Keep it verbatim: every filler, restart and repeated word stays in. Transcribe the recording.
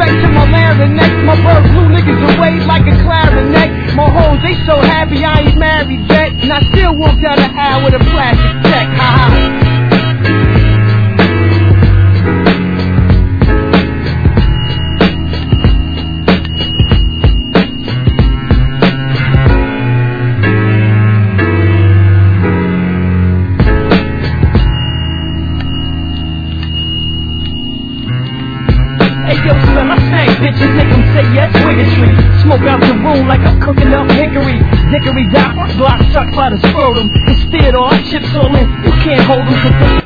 to my larynx. My bird blew niggas away like a clarinet. My hoes, they so happy I ain't married yet, and I still walk down the aisle with a plastic check. Ha ha. Hey yo, son, I sang bitches, make them say yes, bigotry. Smoke out the room like I'm cooking up hickory. Dickory dock, block sucked by the scrotum. Instead, all chips all in, you can't hold them.